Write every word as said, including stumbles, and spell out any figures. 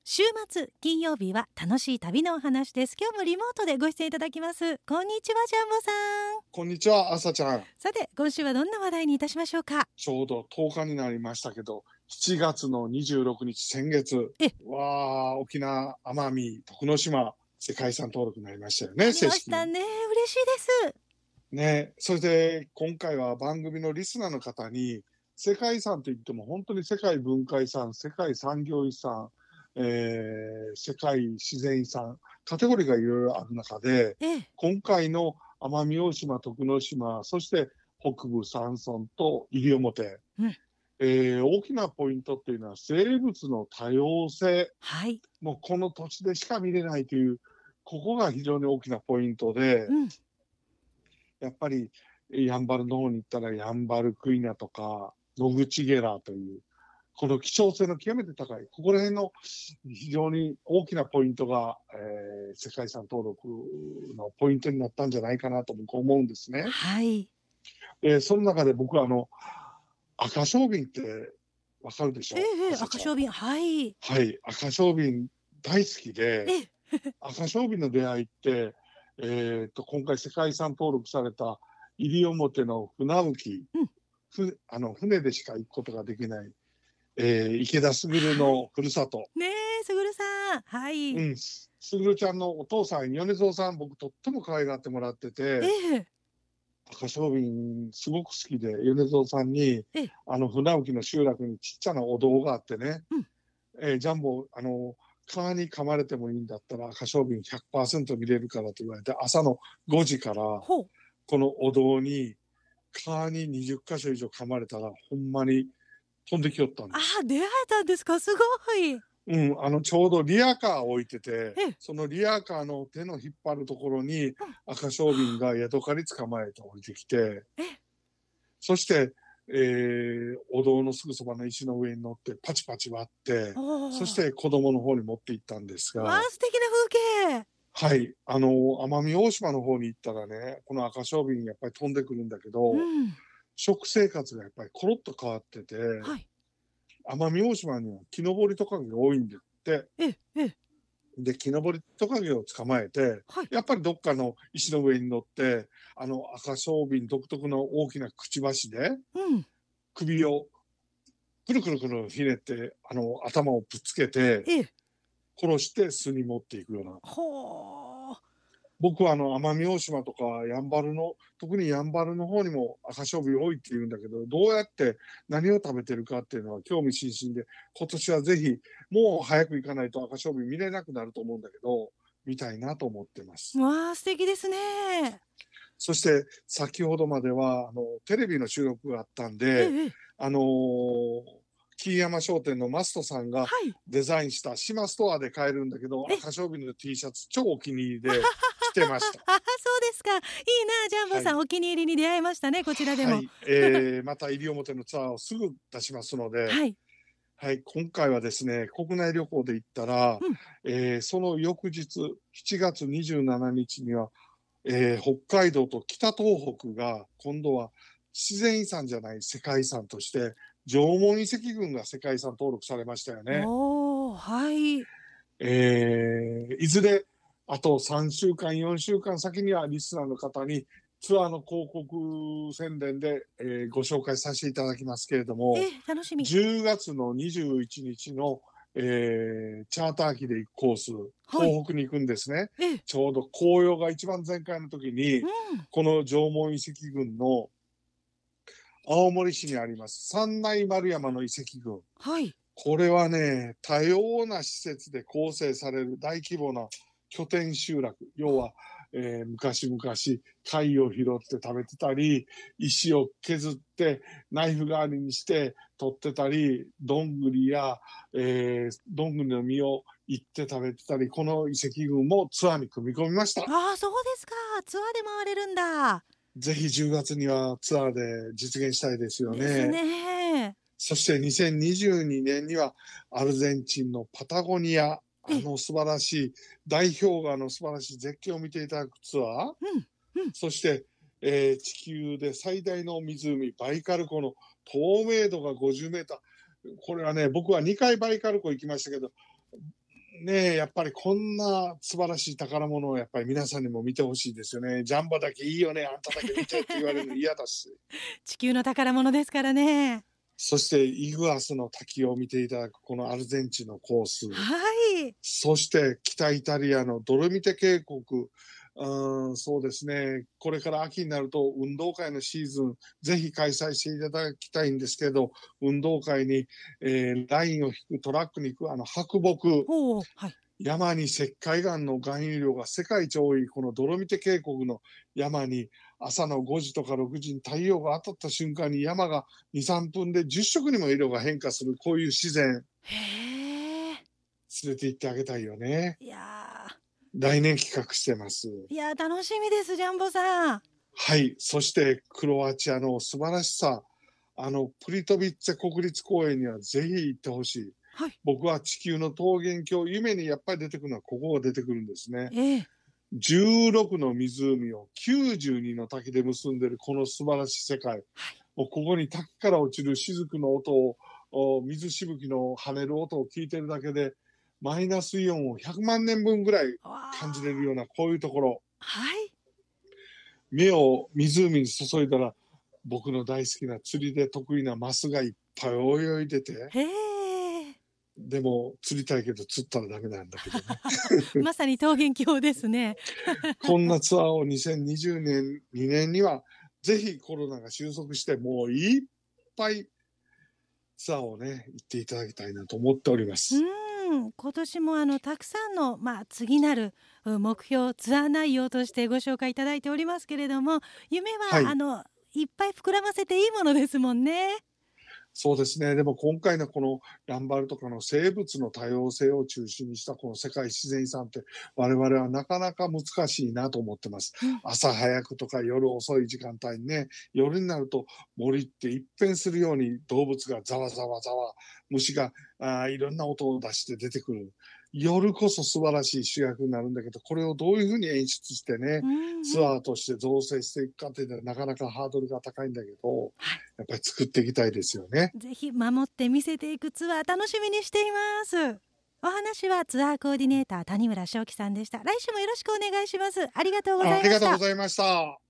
週末金曜日は楽しい旅のお話です。今日もリモートでご出演いただきます。こんにちは、ジャンボさん。 こんにちは、朝ちゃん。 さて、今週はどんな話題にいたしましょうか。 ちょうどとおかになりましたけど、しちがつのにじゅうろくにち、先月、 えわー、沖縄、奄美、徳之島、世界遺産登録になりましたよね、 ありましたね。嬉しいです。 ね、それで今回は番組のリスナーの方に、世界遺産といっても本当に世界文化遺産、世界産業遺産、えー、世界自然遺産、カテゴリーがいろいろある中で、 ええ、 今回の奄美大島、徳之島、そして北部山村と西表、 うんえー、大きなポイントっていうのは生物の多様性、 はい、 もうこの土地でしか見れないという、ここが非常に大きなポイントで、 うん、 やっぱりやんばるの方に行ったらヤンバルクイナとか野口ゲラという、この希少性の極めて高い、ここら辺の非常に大きなポイントが、えー、世界遺産登録のポイントになったんじゃないかなと僕は思うんですね。 はい、 えー、その中で僕はあの赤小瓶ってわかるでしょ。 ええ、 朝ちゃん。 赤小瓶、はい、 はい、赤小瓶大好きで、 ええ、 赤小瓶の出会いって、えー、と今回世界遺産登録された西表の船浮き、 うん、 ふあの船でしか行くことができない、えー、池田卓のふるさと、 ねえ、すぐるさん、はい、 うん、すぐるちゃんのお父さん米蔵さん、僕とっても可愛がってもらってて、 ええ、 赤小瓶すごく好きで、米蔵さんにええ、 あの船浮きの集落にちっちゃなお堂があってね、 うん、 えー、ジャンボあの蚊に噛まれてもいいんだったら赤小瓶 ひゃくパーセント 見れるからと言われて、朝のごじからほう、 このお堂に蚊ににじゅっかしょ以上噛まれたらほんまに飛んできよったんです。 あ、出会えたんですか。すごい。 うん、あのちょうどリアカーを置いてて、 ええ、 そのリアカーの手の引っ張るところにうん、 赤小瓶がヤドカリ捕まえて降りてきて、 ええ、 そして、えー、お堂のすぐそばの石の上に乗ってパチパチ割って、 おー、 そして子供の方に持って行ったんですわあ、 が、 素敵な風景。 はい、あの奄美大島の方に行ったらね、この赤小瓶やっぱり飛んでくるんだけど、 うん、 食生活がやっぱりコロッと変わってて、 はい、 奄美大島には木登りトカゲが多いんでって、 ええ、ええ、 で木登りトカゲを捕まえて、 はい、 やっぱりどっかの石の上に乗って、あの赤小瓶独特の大きなくちばしでうん、 首をくるくるくるひねって、あの頭をぶつけてええ、 殺して巣に持っていくような。 ほー、 僕はあの奄美大島とかやんばるの、特にやんばるの方にも赤小瓶多いって言うんだけど、どうやって何を食べてるかっていうのは興味津々で、今年はぜひもう早く行かないと赤小瓶見れなくなると思うんだけど、見たいなと思ってます。 わあ、素敵ですね。 そして先ほどまではあのテレビの収録があったんで、 ええ、ええ、 あのー、木山商店のマストさんがはい、 デザインした島ストアで買えるんだけど、 え、 赤小瓶の T シャツ超お気に入りで着てました。 あ、そうですか。いいな、ジャンボさん、 はい。 お気に入りに出会いましたね、こちらでも。 はい。えー、また西表のツアーをすぐ出しますので、 はい、 はい。今回はですね、国内旅行で行ったら、 うん、 えー、その翌日、しちがつにじゅうしちにちには、えー、北海道と北東北が今度は自然遺産じゃない世界遺産として縄文遺跡群が世界遺産登録されましたよね。 おー、はい、 えー、いずれあとさんしゅうかんよんしゅうかん先にはリスナーの方にツアーの広告宣伝で、えー、ご紹介させていただきますけれども、 え、楽しみ。 じゅうがつのにじゅういちにちの、えー、チャーター機で行くコース、 はい、 東北に行くんですね。 ええ、 ちょうど紅葉が一番全開の時に、 うん、 この縄文遺跡群の青森市にあります三内丸山の遺跡群。 はい、 これはね、多様な施設で構成される大規模な拠点集落。要は、えー、昔々貝を拾って食べてたり、石を削ってナイフ代わりにして取ってたり、どんぐりや、えー、どんぐりの実をいって食べてたり、この遺跡群もツアーに組み込みました。 ああ、そうですか。ツアーで回れるんだ。 ぜひじゅうがつにはツアーで実現したいですよですね。 ね。 そしてにせんにじゅうにねんにはアルゼンチンのパタゴニア、あえ、 の素晴らしい大氷河の素晴らしい絶景を見ていただくツアー、 うん、うん、 そして、えー、地球で最大の湖バイカル湖の透明度がごじゅうメーター、これはね、僕はにかいバイカル湖行きましたけど、 ねえ、やっぱりこんな素晴らしい宝物をやっぱり皆さんにも見てほしいですよね。ジャンボだけいいよね、あんただけ見てって言われるの嫌だし。 地球の宝物ですからね。 そしてイグアスの滝を見ていただくこのアルゼンチンのコース。 はい。 そして北イタリアのドルミテ渓谷。うん、そうですね。これから秋になると運動会のシーズン、ぜひ開催していただきたいんですけど、運動会に、えー、ラインを引くトラックに行くあの白木。 おー、はい。 山に石灰岩の含有量が世界一多いこのドロミテ渓谷の山に朝のごじとかろくじに太陽が当たった瞬間に山がに、さんぷんでじゅっしょくにも色が変化するこういう自然へー。 連れて行ってあげたいよね。 いや来年企画してます。 いや楽しみです、ジャンボさん。 はい。そしてクロアチアの素晴らしさ、あのプリトビッツェ国立公園にはぜひ行ってほしい。 はい、 僕は地球の桃源郷、夢にやっぱり出てくるのはここが出てくるんですね。 ええ、 じゅうろくの湖をきゅうじゅうにの滝で結んでいるこの素晴らしい世界。はい、もうここに滝から落ちる雫の音を、水しぶきの跳ねる音を聞いてるだけで、マイナスイオンをひゃくまんねんぶんぐらい感じれるようなこういうところ。 はい。 目を湖に注いだら、僕の大好きな釣りで得意なマスがいっぱい泳いでて。 へー。 でも釣りたいけど釣ったらダメなんだけどね。 まさに桃源郷ですね。 こんなツアーをにせんにじゅうねん、にねんにはぜひコロナが収束してもういっぱいツアーをね行っていただきたいなと思っております。 うん、今年もあのたくさんの、まあ、次なる目標ツアー内容としてご紹介いただいておりますけれども、夢は、はい、あのいっぱい膨らませていいものですもんね。 そうですね。でも今回のこのやんばるとかの生物の多様性を中心にしたこの世界自然遺産って我々はなかなか難しいなと思ってます。うん、朝早くとか夜遅い時間帯にね、夜になると森って一変するように動物がざわざわざわ、虫があいろんな音を出して出てくる。夜こそ素晴らしい主役になるんだけど、これをどういうふうに演出してね、うんうん、ツアーとして造成していくかっていうのはなかなかハードルが高いんだけど、はい、やっぱり作っていきたいですよね。 ぜひ守って見せていくツアー楽しみにしています。お話はツアーコーディネーター谷村正樹さんでした。来週もよろしくお願いします。ありがとうございました。 ありがとうございました。